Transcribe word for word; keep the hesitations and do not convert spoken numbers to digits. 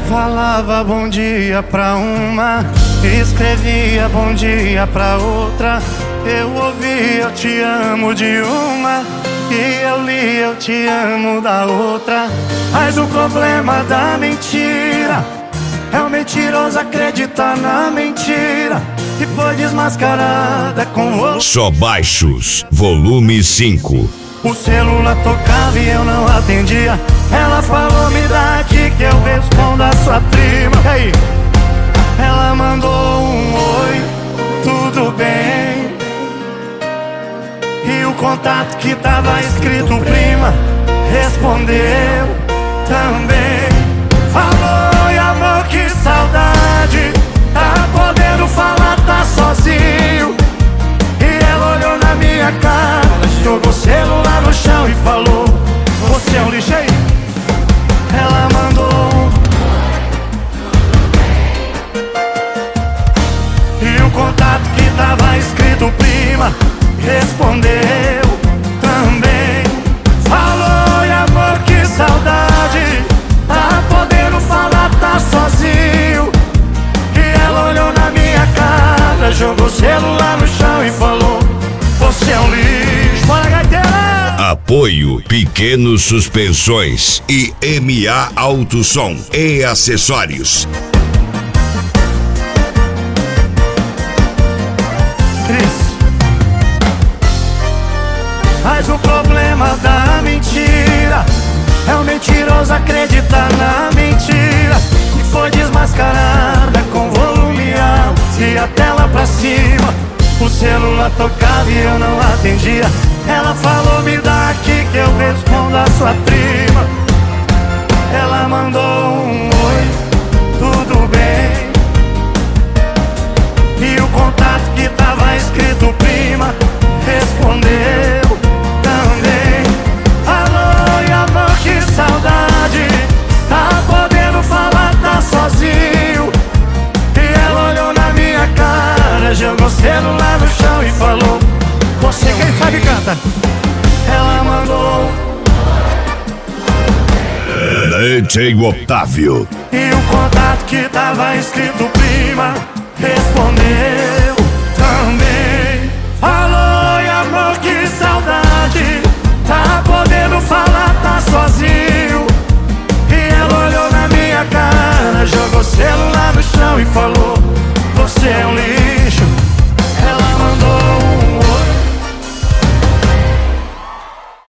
Falava bom dia pra uma, escrevia bom dia pra outra. Eu ouvi eu te amo de uma, e eu li eu te amo da outra. Mas o problema da mentira é o mentiroso acreditar na mentira e foi desmascarada com volume. Só baixos, volume cinco. O celular tocava e eu não atendia. Ela falou, me dá aqui que eu respondo a sua prima. E aí? Ela mandou um oi, tudo bem. E o contato que tava escrito prima respondeu também. Falou, e amor, que saudade, tá podendo falar, tá sozinho. E ela olhou na minha cara, jogou o celular no chão e falou, você é um lixo aí. Ela mandou e o contato que tava escrito prima respondeu também. Falou, e amor, que saudade, tá podendo falar, tá sozinho. E ela olhou na minha cara, jogou o celular no chão e falou, você é um lixo. Bora, gaiteira! Apoio Pequenos Suspensões e M A Autosom e Acessórios. Cris. Mas o problema da mentira é o mentiroso acreditar na mentira e foi desmascarada com volume alto e a tela pra cima. O celular tocava e eu não atendia. Ela falou, me dá aqui que eu respondo a sua prima. Ela mandou um oi, tudo bem. E o contato que tava escrito prima respondeu também. Falou, e amor, que saudade, tá podendo falar, tá sozinho. E ela olhou na minha cara, jogou o celular no chão e falou, você quem sabe canta. Ela mandou D J Otávio. e o contato que tava escrito prima respondeu